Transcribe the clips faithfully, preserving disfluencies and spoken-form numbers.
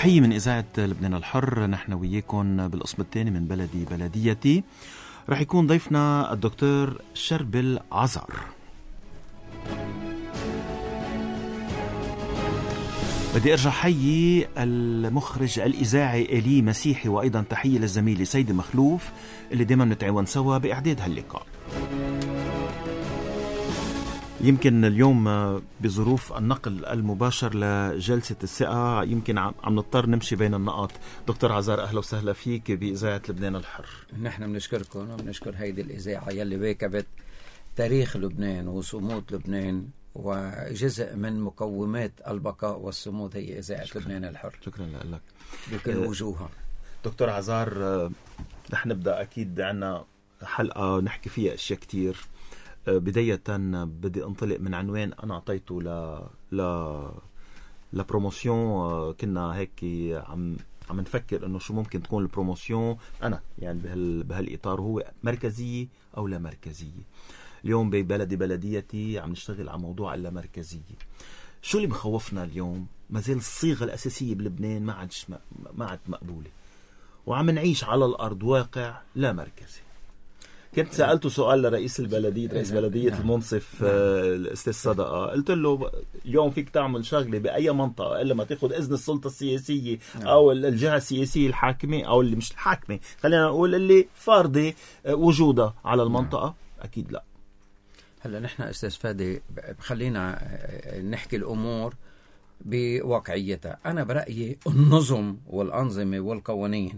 تحية من إذاعة لبنان الحر. نحن وياكم بالقسم الثاني من بلدي بلديتي. رح يكون ضيفنا الدكتور شربل عزار. بدي أرجع حيي المخرج الإذاعي إلي مسيحي، وأيضا تحية للزميل سيدي مخلوف اللي دايما نتعاون سوا بإعداد هاللقاء. يمكن اليوم بظروف النقل المباشر لجلسة الثقة يمكن عم نضطر نمشي بين النقاط. دكتور عزار، أهلا وسهلا فيك بإذاعة لبنان الحر. نحن بنشكركم وبنشكر هيدي الإذاعة يلي واكبت تاريخ لبنان وصمود لبنان، وجزء من مقومات البقاء والصمود هي إذاعة شكرا. لبنان الحر. شكرا لك بكل وجوهها. دكتور عزار، رح نبدأ أكيد عنا حلقة نحكي فيها أشياء كتير. بداية بدي انطلق من عنوان أنا أعطيته ل ل لبروموسيون. كنا هيك عم عم نفكر إنه شو ممكن تكون البروموسيون أنا يعني بهال بهالإطار، هو مركزية أو لا مركزية. اليوم ببلدي بلديتي عم نشتغل على موضوع اللا مركزية. شو اللي مخوفنا اليوم؟ ما زال الصيغة الأساسية بلبنان ما عادش ما عاد مقبولة، وعم نعيش على الأرض واقع لا مركزي. كنت سألته سؤال لرئيس البلدية، رئيس بلدية نعم. المنصف نعم. الأستاذ صدقة، قلت له اليوم فيك تعمل شغلة بأي منطقة إلا ما تأخذ إذن السلطة السياسية نعم. أو الجهة السياسية الحاكمة أو اللي مش الحاكمة، خلينا نقول اللي فارضة وجودها على المنطقة نعم. أكيد لا. هلا نحن أستاذ فادي خلينا نحكي الأمور بواقعيتها. أنا برأيي النظم والأنظمة والقوانين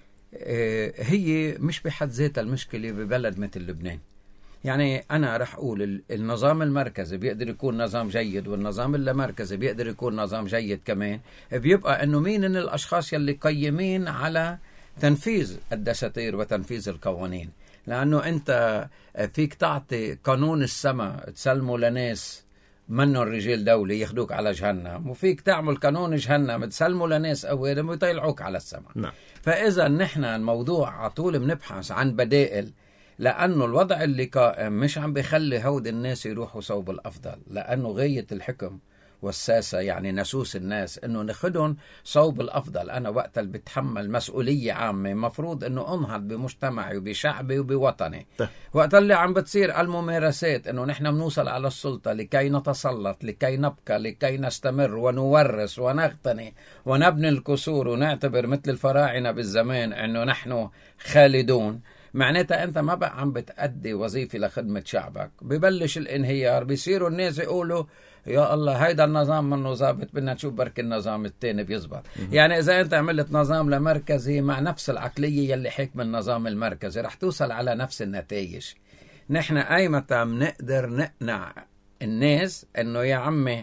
هي مش بحد ذاتها المشكلة ببلد مثل لبنان. يعني أنا رح أقول النظام المركزي بيقدر يكون نظام جيد، والنظام اللامركزي بيقدر يكون نظام جيد كمان. بيبقى أنه مين من الأشخاص يلي قيمين على تنفيذ الدساتير وتنفيذ القوانين. لأنه أنت فيك تعطي قانون السماء تسلمه لناس منه الرجال دولة يخدوك على جهنم، وفيك تعمل قانون جهنم تسلمه لناس أولهم ويطيلعوك على السماء نعم. فإذا نحن الموضوع عطول بنبحث عن بدائل، لأنه الوضع اللي قائم مش عم بيخلي هود الناس يروحوا صوب الأفضل، لأنه غاية الحكم والساسة يعني نسوس الناس إنه ناخدهم صوب الأفضل. أنا وقت اللي بتحمل مسؤولية عامة مفروض إنه أنهض بمجتمعي وبشعبي وبوطني. وقت اللي عم بتصير الممارسات إنه نحن بنوصل على السلطة لكي نتسلط، لكي نبقى، لكي نستمر ونورث ونغتني ونبني الكسور ونعتبر مثل الفراعنة بالزمان إنه نحن خالدون، معناتها أنت ما بقى عم بتأدي وظيفة لخدمة شعبك. ببلش الانهيار، بيصيروا الناس يقولوا يا الله هيدا النظام منه ظابط، بدنا نشوف برك النظام التاني بيزبط. يعني إذا أنت عملت نظام لمركزي مع نفس العقلية يلي حكم النظام المركزي رح توصل على نفس النتائج. نحن أيمتى بنقدر نقنع الناس أنه يا عمي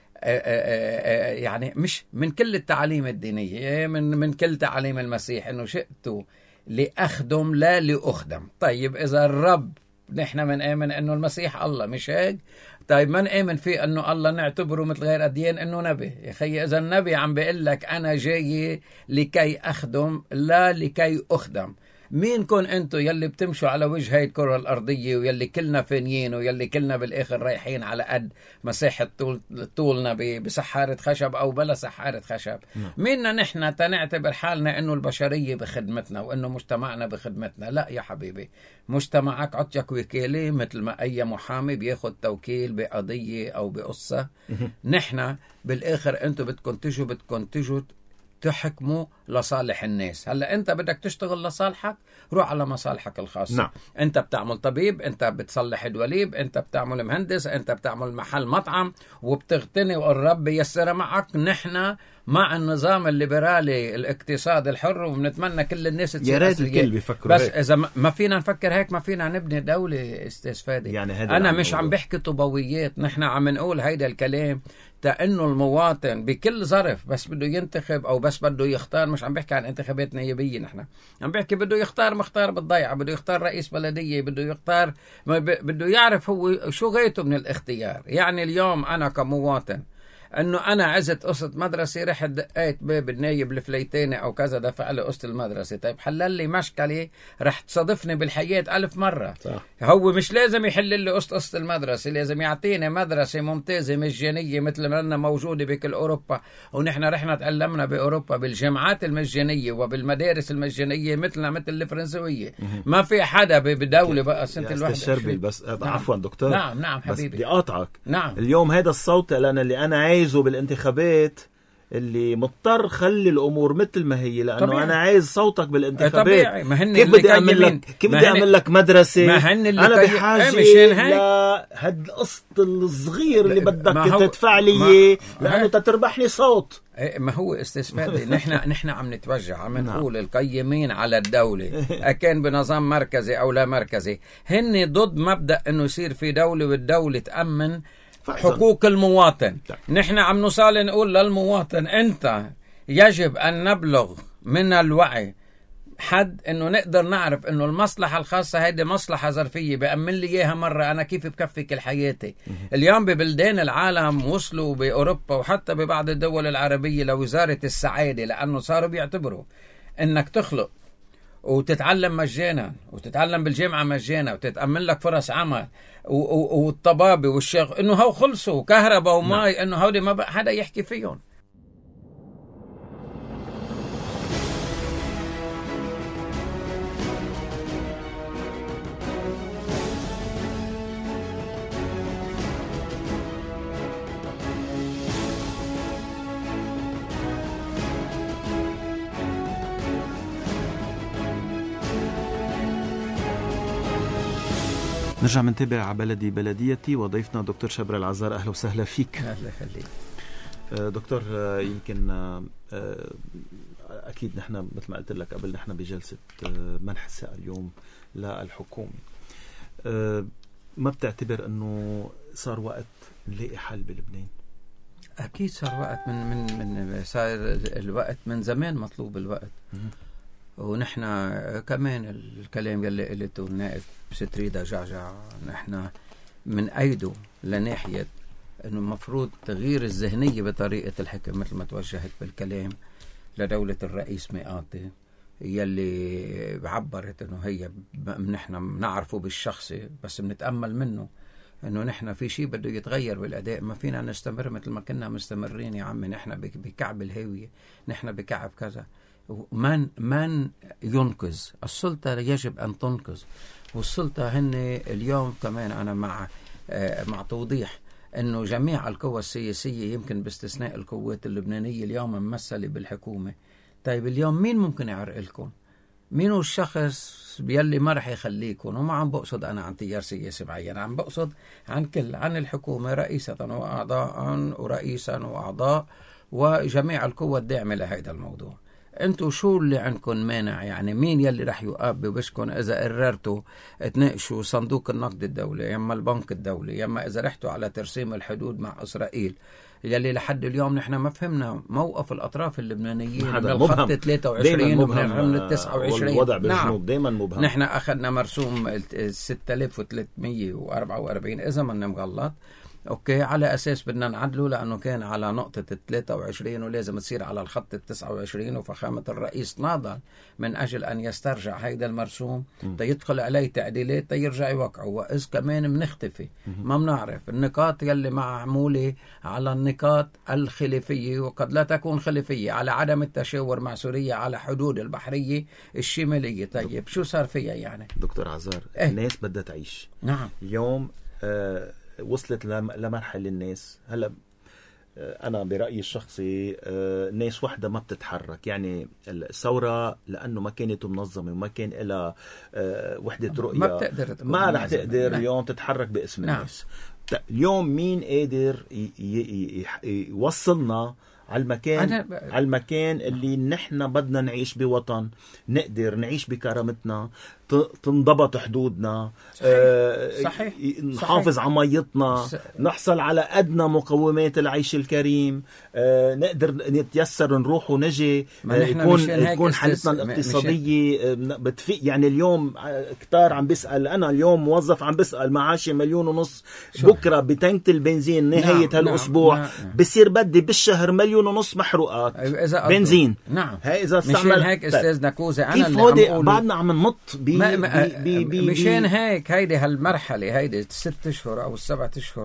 يعني مش من كل التعاليم الدينية، من من كل تعاليم المسيح أنه شئتوا لأخدم لا لأخدم. طيب إذا الرب نحن من آمن أنه المسيح الله، مش هيك؟ طيب من آمن فيه أنه الله نعتبره مثل غير أديان أنه نبي. يا خي إذا النبي عم بيقول لك أنا جاي لكي أخدم لا لكي أخدم، مين كون أنتو يلي بتمشوا على وجه هاي الكرة الأرضية ويلي كلنا فانيين ويلي كلنا بالآخر رايحين على قد مساحة طول طولنا بسحارة خشب أو بلا سحارة خشب؟ منا نحن تنعتبر حالنا أنه البشرية بخدمتنا وأنه مجتمعنا بخدمتنا؟ لا يا حبيبي، مجتمعك عطيك وكالة مثل ما أي محامي بياخد توكيل بقضية أو بقصة. نحن بالآخر أنتو بدكم تجوا بدكم تجوا تحكموا لصالح الناس. هلا انت بدك تشتغل لصالحك، روح على مصالحك الخاصة نعم. انت بتعمل طبيب، انت بتصلح دواليب، انت بتعمل مهندس، انت بتعمل محل مطعم وبتغتني والرب ييسر معك. نحن مع النظام الليبرالي الاقتصاد الحر وبنتمنى كل الناس تصير يا ريت الكل بيفكروا بس هيك. اذا ما فينا نفكر هيك ما فينا نبني دولة استاذ فادي. يعني انا مش عم بحكي طوبويات، نحن عم نقول هيدا الكلام تأنه المواطن بكل ظرف بس بده ينتخب أو بس بده يختار. مش عم بحكي عن انتخابات نيابية، نحن عم بحكي بده يختار مختار بالضيعة، بده يختار رئيس بلدية، بده يختار، بده يعرف هو شو غايته من الاختيار. يعني اليوم أنا كمواطن انه انا عزت قسط مدرسه، رحت دقيت باب النايب الفليتاني او كذا دفع لي قسط المدرسه. طيب حلل لي مشكله رح تصادفني بالحياه ألف مره. صح. هو مش لازم يحل لي قسط قسط المدرسه، لازم يعطيني مدرسه ممتازه مجانيه مثل ما لنا موجوده بكل اوروبا. ونحن رحنا تعلمنا باوروبا بالجامعات المجانيه وبالمدارس المجانيه مثلنا مثل الفرنسويه. ما في حدا بدوله بقى سنه الواحد الشربي بس. نعم. عفوا دكتور. نعم نعم حبيبي، بس بدي اقاطعك. نعم. اليوم هذا الصوت لأنا اللي انا عايزه بالانتخابات، اللي مضطر خلي الامور مثل ما هي، لانه طبيعي. انا عايز صوتك بالانتخابات. طبيعي. ما هن كيف بدي اعمل لك كيف بدي اعمل لك مدرسه؟ ما هن اللي انا كي... بحاجه لهاد القسط الصغير اللي بدك هو... تدفع لي اياه لانه تتربح لي صوت. ما هو استفاده. نحن نحن عم نتوجه عم نقول القيمين على الدوله كان بنظام مركزي او لا مركزي، هن ضد مبدا انه يصير في دوله والدوله تامن حقوق المواطن. نحن عم نصال نقول للمواطن انت يجب ان نبلغ من الوعي حد انه نقدر نعرف انه المصلحه الخاصه هيدي مصلحه ظرفيه بأمن لي اياها مره، انا كيف بكفي كل حياتي. اليوم ببلدان العالم وصلوا باوروبا وحتى ببعض الدول العربيه لوزاره السعاده، لانه صاروا بيعتبروا انك تخلق وتتعلم مجانا وتتعلم بالجامعه مجانا وتتأمن لك فرص عمل والطبابه والشغل انه هو خلصوا كهرباء وماء، انه هودي ما بقى حدا يحكي فيهم. نرجع منتابع على بلدي بلديتي وضيفنا دكتور شبر العزار. أهلا وسهلا فيك. أهلا يخليك دكتور. يمكن أكيد نحن مثل ما قلت لك قبل نحن بجلسة منح الثقة اليوم للحكومة، ما بتعتبر أنه صار وقت نلاقي حل بلبنان؟ أكيد صار وقت، من من من صار الوقت من زمان مطلوب الوقت. ونحن كمان الكلام يلي قلته النائب ستريدا جعجع نحن من أيده لناحية أنه المفروض تغيير الذهنية بطريقة الحكم مثل ما توجهت بالكلام لدولة الرئيس مئاتي يلي عبرت أنه هي نحن نعرفه بالشخصي بس بنتأمل منه أنه نحن في شيء بده يتغير بالأداء. ما فينا نستمر مثل ما كنا مستمرين يا عمي، نحن بكعب الهاوية، نحن بكعب كذا. من من ينقذ السلطة يجب أن تنقذ، والسلطة هن اليوم كمان أنا مع آه مع توضيح أنه جميع القوى السياسية يمكن باستثناء القوات اللبنانية اليوم ممثلة بالحكومة. طيب اليوم مين ممكن يعرق لكم؟ مين هو الشخص بيلي ما رح يخليكم؟ وما عم بقصد أنا عن تيار سياسي معين، عم بقصد عن كل عن الحكومة رئيسة وأعضاء ورئيسا وأعضاء وجميع القوى الداعمة لهذا الموضوع. انتو شو اللي عندكم مانع؟ يعني مين يلي رح يقابل بشكم اذا قررتوا تناقشوا صندوق النقد الدولي يما البنك الدولي يما اذا رحتوا على ترسيم الحدود مع اسرائيل يلي لحد اليوم نحن ما فهمنا موقف الاطراف اللبنانيين من الخط ثلاثة وعشرين ومن تسعة وعشرين. الوضع بالجنوب دائما مبهم. نحن اخذنا مرسوم ستة آلاف وثلاثمية وأربعة وأربعين اذا ما مغلط، اوكي، على اساس بدنا نعدله لانه كان على نقطه ثلاثة وعشرين ولازم تصير على الخط تسعة وعشرين، وفخامه الرئيس ناضل من اجل ان يسترجع هيدا المرسوم تيدخل عليه تعديلات تيرجع يوقعه. واذ كمان بنختفي ما بنعرف النقاط يلي معموله على النقاط الخلافيه وقد لا تكون خلافيه على عدم التشاور مع سوريا على حدود البحريه الشماليه. طيب شو صار فيها يعني دكتور عزار؟ إيه؟ الناس بدها تعيش. نعم. اليوم آه وصلت لمرحلة الناس هلا أنا برأيي الشخصي ناس وحدة ما بتتحرك. يعني الثورة لأنه ما كانت منظمة وما كان لها وحدة رؤية ما بتقدر ما رح تقدر اليوم تتحرك باسم نعم. الناس. اليوم مين قادر يوصلنا على المكان ب... على المكان اللي نحن بدنا نعيش بوطن نقدر نعيش بكرامتنا؟ تنضبط حدودنا. صحيح. آه صحيح. نحافظ على ميتنا. س... نحصل على أدنى مقومات العيش الكريم. آه نقدر نتيسر نروح ونجي. آه يكون يكون حالتنا الاقتصادية بتفيق. يعني اليوم كتار عم بيسأل، أنا اليوم موظف عم بيسأل معاشي مليون ونص، بكرة بتنك البنزين نهاية نعم. هالأسبوع نعم. نعم. بصير بدي بالشهر مليون ونص محروقات بنزين. نعم. هاي إذا مشان هيك أستاذ نكوزة أنا كيف هودي بعدنا عم ننط بي ما ما بي بي مشان هيك هيدي هالمرحلة هيدي الست أشهر أو السبعة أشهر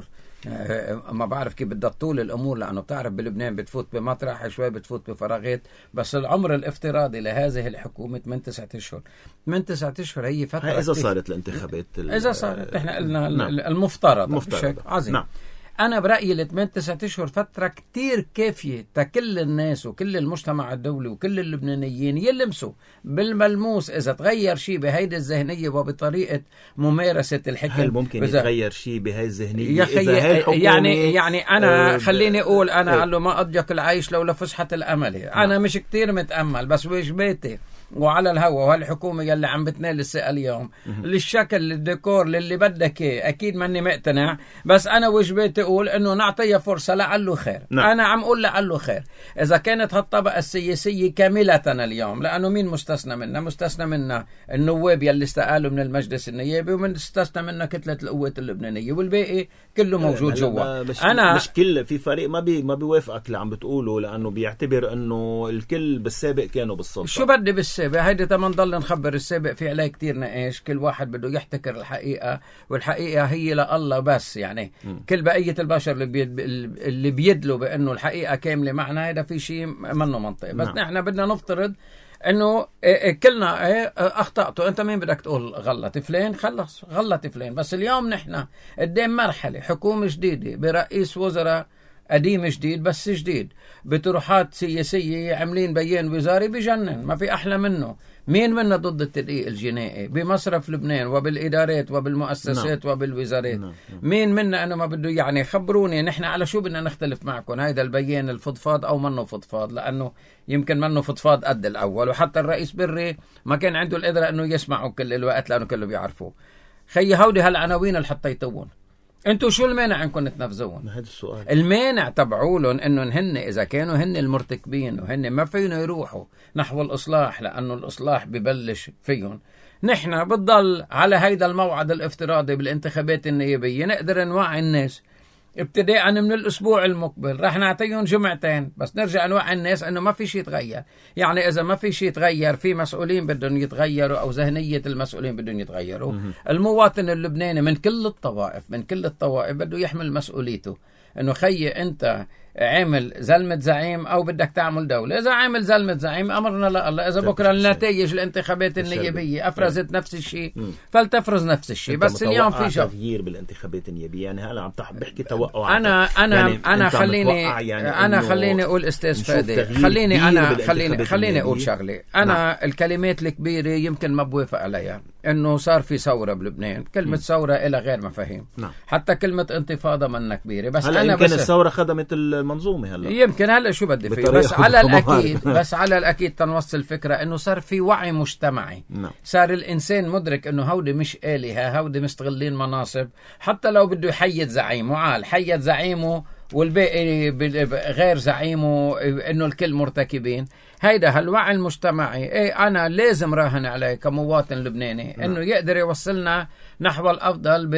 ما بعرف كيف بدها تطول الأمور، لأنه بتعرف بلبنان بتفوت بمطرح شوي بتفوت بفراغات، بس العمر الافتراضي لهذه الحكومة من تسعة أشهر. من تسعة أشهر هي فترة إذا صارت الانتخابات إذا صارت إحنا قلنا نعم. المفترض مفترض عظيم نعم. أنا برأيي الثمان تسعة أشهر فترة كتير كافية تكل الناس وكل المجتمع الدولي وكل اللبنانيين يلمسوا بالملموس إذا تغير شيء بهيدي الذهنية وبطريقة ممارسة الحكم. هل ممكن إذا... يتغير شيء بهاي الذهنية؟ يا خي... يعني يعني أنا أه... خليني أقول أنا أه... قال له ما أضيق العيش لولا فسحة الأمل. أنا مش كتير متأمل بس وجباتي وعلى الهوا وهالحكومة يلي عم بتنال الثقة اليوم للشكل للديكور للي بدك اياه. اكيد ماني مقتنع بس انا وجبتي اقول انه نعطيها فرصة لعله خير. نعم. انا عم اقول لعله خير اذا كانت هالطبقة السياسية كاملة اليوم، لانه مين مستثنى منا؟ مستثنى منا النواب يلي استقالوا من المجلس النيابي، ومن استثنى منا كتلة القوات اللبنانية، والباقي كله موجود جوا. مش انا مش كل في فريق ما بي ما بيوافقك اللي عم بتقوله، لانه بيعتبر انه الكل بالسابق كانوا بالسلطة. شو بدي بالسابق؟ هيدي تما نضل نخبر السابق في عليه كتير نقاش. كل واحد بده يحتكر الحقيقة، والحقيقة هي لله بس. يعني م. كل بقية البشر اللي بيد اللي بيدلوا بأنه الحقيقة كاملة معنا، هذا في شيء منه منطقي. بس نعم. نحن بدنا نفترض انه كلنا اخطأتوا. انت مين بدك تقول غلط؟ فلان خلص غلط فلان. بس اليوم نحن قدام مرحلة حكومة جديدة برئيس وزراء قديم جديد بس جديد، بطروحات سياسية، عاملين بيان وزاري بجنن ما في أحلى منه. مين منا ضد التدقيق الجنائي بمصرف لبنان وبالإدارات وبالمؤسسات no. وبالوزارات؟ no. No. مين منا أنه ما بده؟ يعني خبروني نحن على شو بدنا نختلف معكم. هيدا البيان الفضفاض أو منه فضفاض؟ لأنه يمكن منه فضفاض قد الأول، وحتى الرئيس بري ما كان عنده القدرة أنه يسمعوا كل الوقت لأنه كله بيعرفوه. خي هودي هالعناوين اللي حطيتوهم انتوا شو المانع انكم تنفذوهم؟ هذا السؤال. المانع تبعولهم انه هن اذا كانوا هن المرتكبين وهن ما فيهم يروحوا نحو الاصلاح، لانه الاصلاح ببلش فيهم. نحن بتضل على هيدا الموعد الافتراضي بالانتخابات النيابيه نقدر نوعي الناس ابتداء من الاسبوع المقبل. رح نعطيهم جمعتين بس نرجع نوعي الناس انه ما في شيء يتغير. يعني اذا ما في شيء يتغير، في مسؤولين بدهم يتغيروا او ذهنيه المسؤولين بدهم يتغيروا. المواطن اللبناني من كل الطوائف من كل الطوائف بده يحمل مسؤوليته. انه خيي انت عامل زلمة زعيم او بدك تعمل دولة. اذا عامل زلمة زعيم امرنا لله. اذا بكره النتائج الانتخابات النيابية افرزت نفس الشيء فلتفرز نفس الشيء. بس اليوم في شيء تغيير بالانتخابات النيابية. يعني هلا عم بحكي توقع. انا انا يعني انا خليني يعني انا خليني اقول استاذ فادي خليني انا خليني خليني اقول شغلة. انا نعم. الكلمات الكبيرة يمكن ما بوافق عليها، انه صار في ثورة بلبنان. كلمة م. ثورة إلى غير مفاهيم. نعم. حتى كلمة انتفاضة منا كبيرة. بس هلا انا يمكن بس الثورة خدمت المنظومة. هلا يمكن هلا شو بدي فيه. بس على الاكيد بس على الاكيد تنوصل الفكرة انه صار في وعي مجتمعي. نعم. صار الانسان مدرك انه هودي مش آلهة، هودي مستغلين مناصب. حتى لو بده يحيد زعيمه عال حيد زعيمه والباقي غير زعيمه، انه الكل مرتكبين. هيدا هالوعي المجتمعي ايه انا لازم راهن عليه كمواطن لبناني انه يقدر يوصلنا نحو الافضل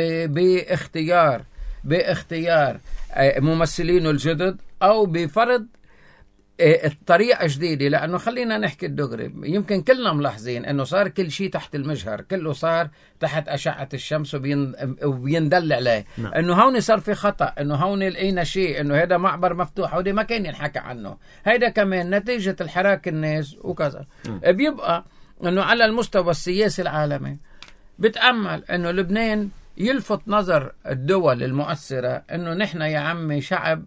باختيار باختيار ممثلينه الجدد او بفرض الطريقة جديدة. لأنه خلينا نحكي الدغري، يمكن كلنا ملاحظين أنه صار كل شيء تحت المجهر، كله صار تحت أشعة الشمس وبيندل عليه. نعم. أنه هون صار في خطأ، أنه هون لقينا شيء، أنه هذا معبر مفتوح وده ما كان ينحكى عنه. هيدا كمان نتيجة الحراك الناس وكذا. م. بيبقى أنه على المستوى السياسي العالمي بتأمل أنه لبنان يلفت نظر الدول المؤثرة انه نحن يا عمي شعب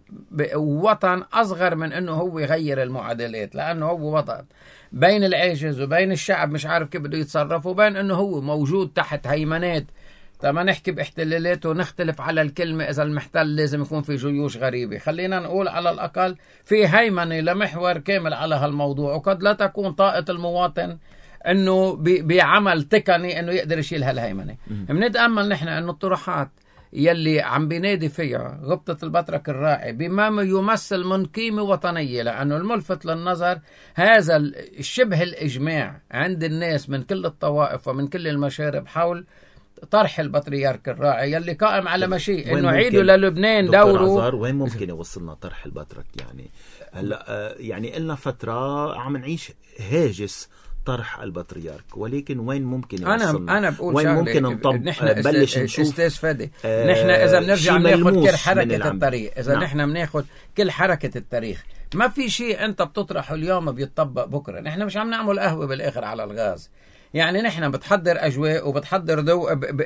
وطن اصغر من انه هو يغير المعادلات، لانه هو وطن بين العاجز وبين الشعب مش عارف كيف بده يتصرف، وبين انه هو موجود تحت هيمنات. لما نحكي باحتلالات ونختلف على الكلمة، اذا المحتل لازم يكون في جيوش غريبة، خلينا نقول على الاقل في هيمنة لمحور كامل على هالموضوع، وقد لا تكون طاقة المواطن انه بعمل تقني انه يقدر يشيل هالهيمنه. بنتامل نحن انه الطروحات يلي عم بينادي فيها غبطة البطرك الراعي بما يمثل من قيمة وطنية، لأنه الملفت للنظر هذا الشبه الإجماع عند الناس من كل الطوائف ومن كل المشارب حول طرح البطريرك الراعي يلي قائم على مشي انه عيدوا للبنان دوره. وين ممكن يوصلنا طرح البطرك؟ يعني هلا يعني لنا فترة عم نعيش هاجس طرح البطريرك، ولكن وين ممكن يوصلنا؟ انا انا بقول وين ممكن نطبق بلش نشوف استاذ فادي؟ آه نحن اذا بنرجع ناخذ كل حركه التاريخ، اذا نعم. نحن بناخذ كل حركه التاريخ، ما في شيء انت بتطرحه اليوم بيتطبق بكره. نحن مش عم نعمل قهوه بالاخر على الغاز، يعني نحن بتحضر أجواء وبتحضر ضوء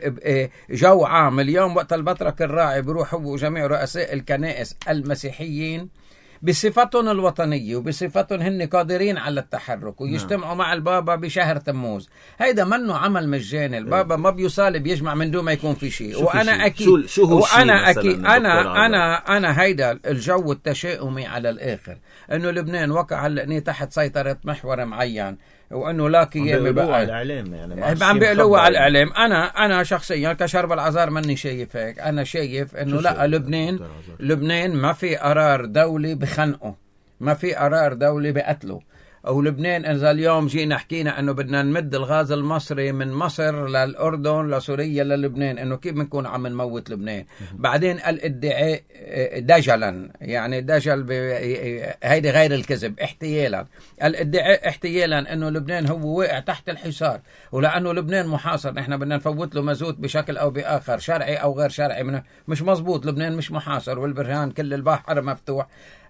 جو عام. اليوم وقت البطرك الراعي بيروح هو وجميع رؤساء الكنائس المسيحيين بصفتهم الوطنية وبصفتهم هن قادرين على التحرك ويجتمعوا مع البابا بشهر تموز. هيدا منه عمل مجاني، البابا ما بيصالب يجمع من دون ما يكون في شيء. وانا اكيد شو شو هو وانا اكيد انا انا انا هيدا الجو التشاؤمي على الاخر، انه لبنان وقع هلا تحت سيطرة محور معين، وانه لا قيام بقى الاعلام، يعني عم بيقولوا على الاعلام. انا انا شخصيا كشرب العذار ماني شايف هيك. انا شايف انه لا، لبنان لبنان ما في قرار دولي بخنقه، ما في قرار دولي بقتله. ولبنان إذا اليوم جينا حكينا أنه بدنا نمد الغاز المصري من مصر للأردن لسوريا للبنان، أنه كيف بنكون عم نموت لبنان؟ بعدين الادعاء دجلا، يعني دجل هيدي غير الكذب، احتيالا. الادعاء احتيالا أنه لبنان هو واقع تحت الحصار، ولأنه لبنان محاصر نحن بدنا نفوت له مازوت بشكل أو بآخر، شرعي أو غير شرعي. مش مزبوط، لبنان مش محاصر، والبرهان كل البحر مفتوح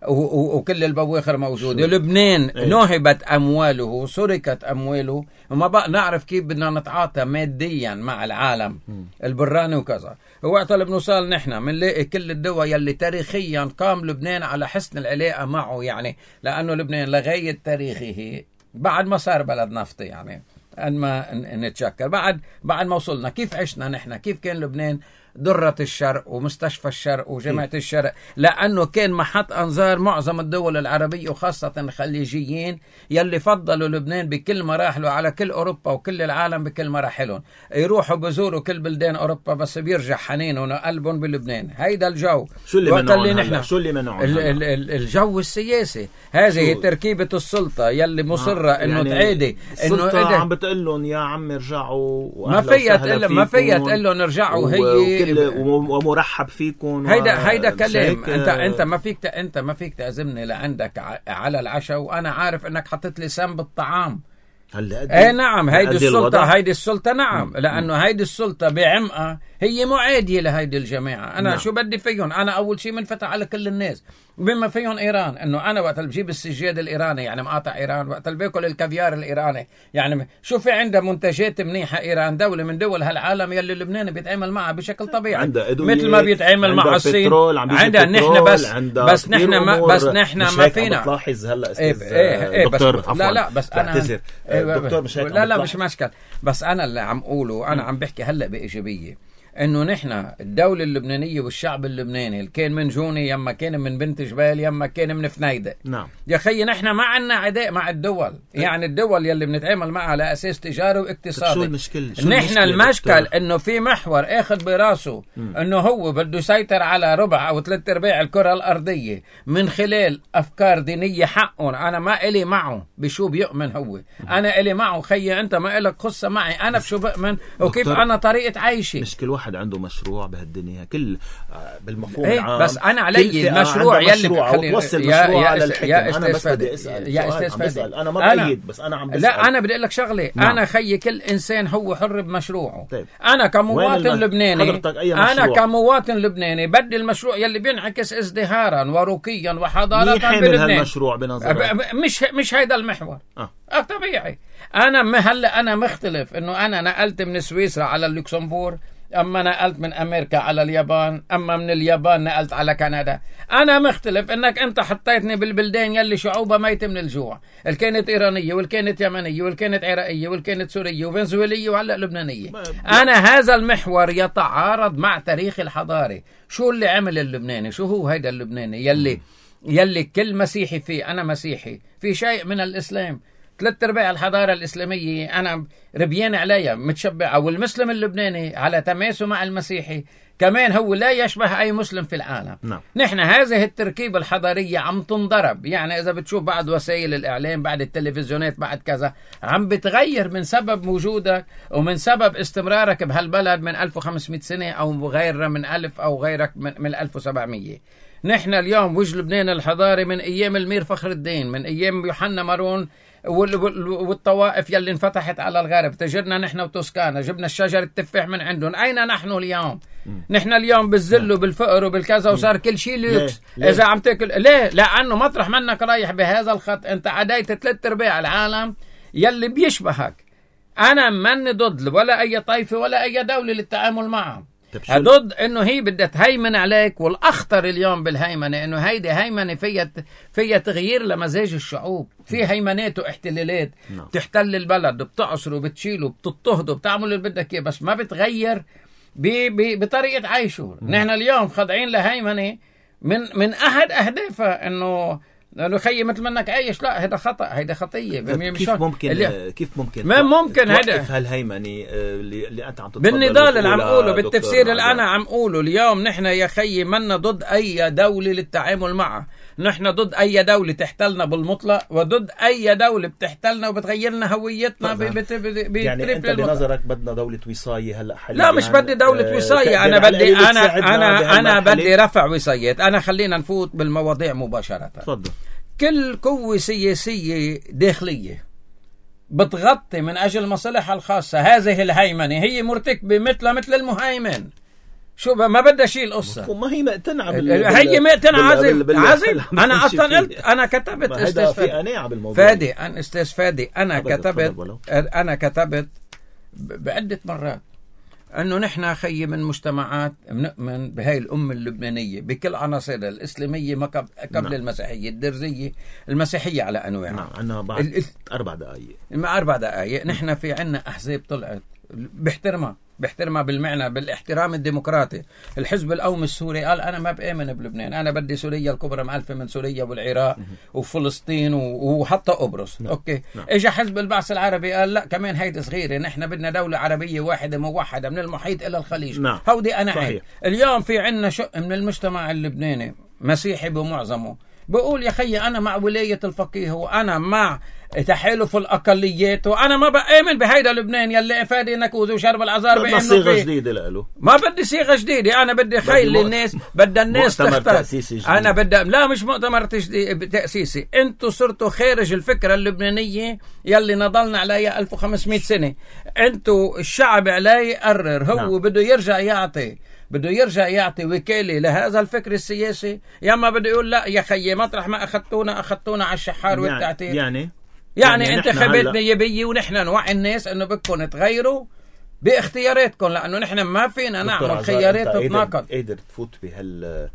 وكل البواخر موجودة. لبنان نهبت أمواله، سرقت أمواله، وما بقى نعرف كيف بدنا نتعاطى ماديا مع العالم البراني وكذا. وقت اللي بنوصل نحن منلاقي كل الدول يلي تاريخيا قام لبنان على حسن العلاقة معه، يعني لأنه لبنان لغاية تاريخه بعد ما صار بلد نفطي، يعني أن ما نتشكر بعد بعد ما وصلنا. كيف عشنا نحن؟ كيف كان لبنان درة الشرق ومستشفى الشرق وجامعة الشرق؟ لأنه كان محط أنظار معظم الدول العربية وخاصة الخليجيين يلي فضلوا لبنان بكل مراحله على كل أوروبا وكل العالم بكل مراحلهم. يروحوا بزوروا كل بلدان أوروبا بس بيرجع حنينهم وقلبهم بلبنان. هيدا الجو. شو اللي منعون هلا؟ شو اللي منعون هلا؟ ال ال الجو السياسي. هذه تركيبة السلطة يلي مصرة آه. إنه يعني تعيدي السلطة إنه عم بتقول لهم يا عم ارجعوا، ما فيها تقول ما فيها تقول لهم ارجعوا. هي ومرحب فيكم. هيدا هيدا كلام. انت انت ما فيك انت ما فيك تعزمني لعندك على العشاء وانا عارف انك حطيت لي سم بالطعام. هلا ايه نعم، هيدي السلطة هيدي السلطة نعم، لأنه هيدي السلطة بعمقها هي معادية لهيدي الجماعة. أنا نعم. شو بدي فيهم؟ أنا أول شيء منفتح على كل الناس بما فيهم إيران. إنه أنا وقت اللي بجيب السجاد الإيراني يعني مقاطع إيران، وقت اللي باكل الكافيار الإيراني يعني شو في عندها منتجات منيحة إيران، دولة من دول هالعالم يلي لبنان بيتعامل معها بشكل طبيعي مثل ما بيتعامل مع الصين. عندها نحن بس بس نحن ما بس نحن ما فينا. بتلاحظ هلا استاذ إيه إيه دكتور بس لا لا بس أنا دكتور مش هيك. لا لا مش مشكل، بس أنا اللي عم قوله أنا عم بحكي هلا بإيجابية، انه نحن الدولة اللبنانية والشعب اللبناني اللي كان من جوني يما كان من بنت جبال يما كان من فنيدق. نعم يا خيي نحن ما عنا عداء مع الدول، يعني الدول يلي بنتعامل معها على اساس تجاري واقتصادي. شو المشكلة؟ شو نحن المشكل انه في محور اخذ براسه انه هو بده يسيطر على ربع او ثلاث ارباع الكرة الارضية من خلال افكار دينية حقهم. انا ما الي معه بشو بيؤمن هو، انا الي معه خيي انت ما الك خصة معي انا بشو بؤمن وكيف انا طريقة عيشي. مش كل واحد عنده مشروع بهالدنيا كل بالمفهوم ايه العام. بس انا علي المشروع يلي توصل مشروع على الحكم. يا انا بس بدي اسال يا استاذ فادي، انا ما بأيد بس انا عم بسال. لا انا بدي اقول لك شغله. نعم. انا خيي كل انسان هو حر بمشروعه. طيب. انا كمواطن الم... لبناني انا كمواطن لبناني بدي المشروع يلي بينعكس ازدهارا ورقيا وحضاره بلبنان. المشروع بنظرك مش مش هيدا المحور. اه, آه طبيعي. انا ما هلا انا مختلف انه انا نقلت من سويسرا على اللوكسمبورغ، أما نقلت من أمريكا على اليابان، أما من اليابان نقلت على كندا. أنا مختلف إنك أنت حطيتني بالبلدان يلي شعوبها ميتة من الجوع، اللي كانت إيرانية واللي كانت يمنية واللي كانت عراقية واللي كانت سورية وفنزويلية وهلأ لبنانية. أنا هذا المحور يتعارض مع تاريخ الحضاري. شو اللي عمل اللبناني؟ شو هو هيدا اللبناني يلي يلي كل مسيحي فيه؟ أنا مسيحي، في شيء من الإسلام، ثلاث ارباع الحضاره الاسلاميه انا ربيان عليها متشبعه، والمسلم اللبناني على تماسه مع المسيحي كمان هو لا يشبه أي مسلم في العالم. نعم. نحن هذه التركيبة الحضارية عم تنضرب، يعني إذا بتشوف بعد وسائل الإعلام، بعد التلفزيونات، بعد كذا، عم بتغير من سبب وجودك ومن سبب استمرارك بهالبلد من ألف وخمسمائة سنة أو غيرها من ألف أو غيرك من, من ألف وسبعمائة. نحن اليوم وجه لبنان الحضاري من أيام المير فخر الدين، من أيام يوحنا مارون والطوائف يلي انفتحت على الغرب. تجرنا نحن وتوسكانا، جبنا الشجر التفاح من عندهم. أين نحن اليوم؟ م. نحن اليوم بالذل وبالفقر وبالكذا، وصار كل شيء ليكس. إذا عم تاكل ليه؟ لأنه مطرح منك رايح بهذا الخط أنت عديت ثلاث أرباع العالم يلي بيشبهك. أنا من ضد ولا أي طائفة ولا أي دولة للتعامل معهم، ضد انه هي بدها تهيمن عليك. والاخطر اليوم بالهيمنه انه هيدي هيمنه فيها فيها تغيير لمزاج الشعوب، في هيمنات واحتلالات بتحتل البلد، بتعصره، بتشيله، بتضطهده، بتعمل اللي بدك اياه، بس ما بتغير بطريقه عيشه. نحن اليوم خاضعين لهيمنه من من احد اهدافها انه لأنه خيي مثل منك عايش. لا، هذا خطأ، هذا خطية. كيف ممكن اللي... كيف ممكن ما ممكن هذا هالهيمنة اللي, اللي أنت عم تتفضل بالنضال اللي عم أقوله، بالتفسير اللي أنا عم أقوله اليوم. نحن يا خيي منا ضد أي دولة للتعامل معها، نحن ضد أي دولة تحتلنا بالمطلق، وضد أي دولة بتحتلنا وبتغيرنا هويتنا. ب... بت... ب... يعني أنت بنظرك بدنا دولة وصاية هلا حاليا؟ لا، مش بدي دولة آه وصاية. أنا بدي أنا أنا أنا بدي رفع وصايات. أنا خلينا نفوت بالمواضيع مباشرة. تفضل. كل قوة سياسية داخلية بتغطي من أجل مصالحها الخاصة هذه الهيمنة هي مرتكبة مثل مثل المهيمن. شو ما بدها شيء القصة. ما هي مقتنعة بال... هي مقتنعة. عظيم عظيم. أنا أصلا قلت أنا كتبت أستاذ فادي فادي أنا أستاذ فادي أنا كتبت أنا كتبت بعدة مرات أنه نحن خي من مجتمعات بنؤمن بهاي الأمة اللبنانية بكل عناصرها الإسلامية ما قبل نعم. المسيحية، الدرزية، المسيحية على أنواعها. نعم. عنا بعد ال... أربع دقائق مع أربع دقائق. نحن في عنا أحزاب طلعت بيحترمها بيحترمها بالمعنى بالاحترام الديمقراطي. الحزب القومي السوري قال أنا ما بآمن بلبنان، أنا بدي سوريا الكبرى مألفة من سوريا والعراق وفلسطين وحتى قبرص. نعم. أوكي. نعم. إجا حزب البعث العربي قال لا كمان هيدي صغيرة، نحن بدنا دولة عربية واحدة موحدة من المحيط إلى الخليج. نعم. هودي أنا عيد. اليوم في عنا شق من المجتمع اللبناني مسيحي بمعظمه بقول يا خي أنا مع ولاية الفقيه وأنا مع تحالف الأقليات، وأنا ما بآمن بهيدا لبنان يلي فادي نكوز وشرب العذار بأنه صيغة جديدة لأله. ما بدي صيغة جديدة، أنا بدي خيل للناس، بدي الناس تختار. أنا بدي لا مش مؤتمر تأسيسي. أنتوا صرتوا خارج الفكرة اللبنانية يلي نضلنا عليها ألف وخمسمائة سنة. أنتوا الشعب عليه يقرر، هو نعم. بده يرجع يعطي بده يرجع يعطي وكالة لهذا الفكر السياسي، يا ما بده يقول لا يا خيي مطرح ما أخذتونا أخذتونا على الشحار والتعتير. يعني يعني, يعني انتخابات نيابية ونحن نوعي الناس انه بدكم تغيروا باختياراتكم، لانه نحن ما فينا نعمل خيارات تتناقض. قادر تفوت بهال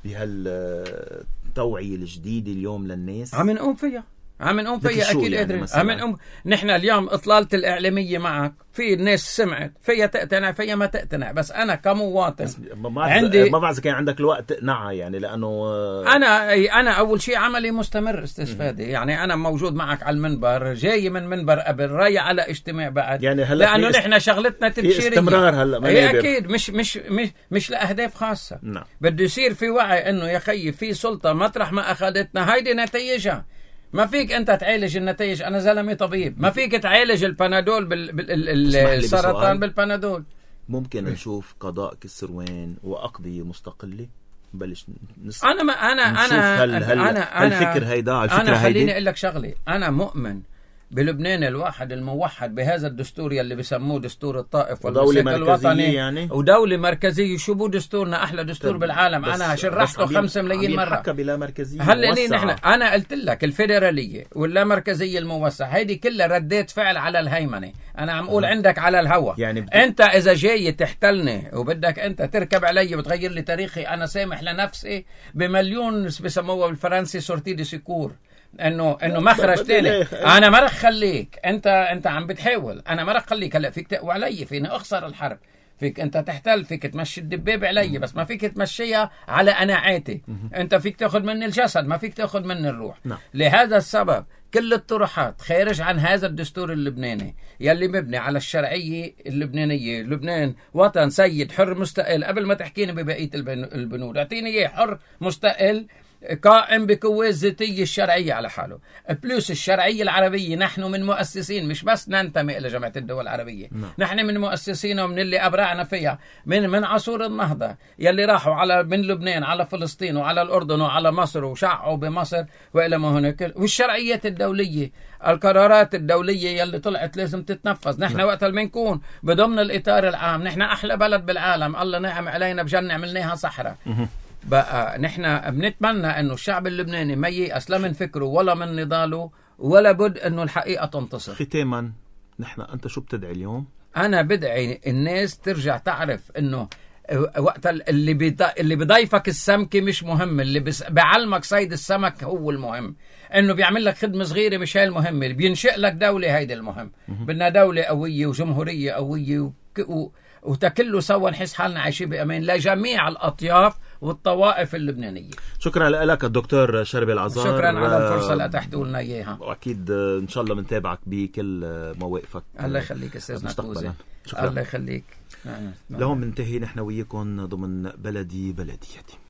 بهالتوعية الجديدة اليوم للناس؟ عم نقوم فيها عم نقوم فيها اكيد قادرين. عم نقوم. نحن اليوم اطلالة الاعلامية معك في الناس سمعت فيها تقتنع فيها ما تقتنع، بس انا كمواطن ما عندي ما بعرف اذا كان عندك الوقت تقنعها يعني، لانه انا انا اول شيء عملي مستمر استاذ فادي. يعني انا موجود معك على المنبر، جاي من منبر قبل، رايح على اجتماع بعد، يعني هلا لانه نحن شغلتنا تبشيريه استمرار. هلا ما اكيد مش مش مش مش لاهداف خاصه. نعم. بده يصير في وعي انه يا خيي في سلطه مطرح ما اخذتنا هيدي نتائجها. ما فيك انت تعالج النتائج، انا زلمه طبيب، ما فيك تعالج البنادول بالسرطان بالبنادول. ممكن نشوف قضاء كسروان واقضيه مستقله؟ بلش نس... انا ما انا انا هل هل انا الفكر هيدا الفكره انا خليني اقول لك شغله. انا مؤمن بلبنان الواحد الموحد بهذا الدستور يلي بيسموه دستور الطائف والمسيح الوطني يعني، ودولة مركزية. شو بو دستورنا أحلى دستور بالعالم. أنا شرحته خمسة ملايين مرة. حكى بلا مركزية هلا نحن أنا قلت لك الفيدرالية واللا مركزية الموسعة هيدي كلها ردات فعل على الهيمنة. أنا عم أقول عندك على الهوا يعني بت... أنت إذا جاي تحتلني وبدك أنت تركب علي وتغير لي تاريخي، أنا سامح لنفسي بمليون بسموها بالفرنسي سورتي دي سيكور، انه انه مخرج تاني. انا ما رح خليك انت انت عم بتحاول، انا ما رح خليك. هلا فيك تقوى علي، فيني اخسر الحرب، فيك انت تحتل، فيك تمشي الدبابة علي، بس ما فيك تمشيها على قناعاتي. انت فيك تاخذ مني الجسد، ما فيك تاخذ مني الروح. نعم. لهذا السبب كل الطروحات خارج عن هذا الدستور اللبناني يلي مبني على الشرعية اللبنانية. لبنان وطن سيد حر مستقل. قبل ما تحكيني ببقية البنود اعطيني اياه حر مستقل قائم بقوات ذاتية الشرعية على حاله، بلوس الشرعية العربية. نحن من مؤسسين، مش بس ننتمي إلى جامعة الدول العربية، نعم. نحن من مؤسسين ومن اللي أبرعنا فيها من من عصور النهضة يلي راحوا على من لبنان على فلسطين وعلى الأردن وعلى مصر وشعوا بمصر وإلى ما هناك. والشرعيات الدولية، القرارات الدولية يلي طلعت لازم تتنفذ. نحن نعم. وقت اللي بنكون بضمن الإطار العام، نحن أحلى بلد بالعالم، الله نعم علينا بجنة عملناها صحراء. بقى نحن بنتمنى انه الشعب اللبناني ما ييأس لا من فكره ولا من نضاله، ولا بد انه الحقيقة تنتصر. ختاما، نحن انت شو بتدعي اليوم؟ انا بدعي الناس ترجع تعرف انه وقت اللي بيض... اللي بضيفك السمكة مش مهم، اللي بس... بعلمك صيد السمك هو المهم. انه بيعمل لك خدمة صغيرة مش هاي المهم، اللي بينشئ لك دولة هيدا المهم. بدنا دولة قوية وجمهورية قوية و... و... وتكله سوا نحس حالنا عايشين بأمان لجميع الأطياف والطوائف اللبنانية. شكرا لك الدكتور شربي العزار، شكرا على الفرصة اللي أتحتوا لنا إياها، وأكيد إن شاء الله بنتابعك بكل مواقفك. الله يخليك أستاذ نكوزي، الله يخليك. لهم منتهي نحن وياكم ضمن بلدي بلديتي.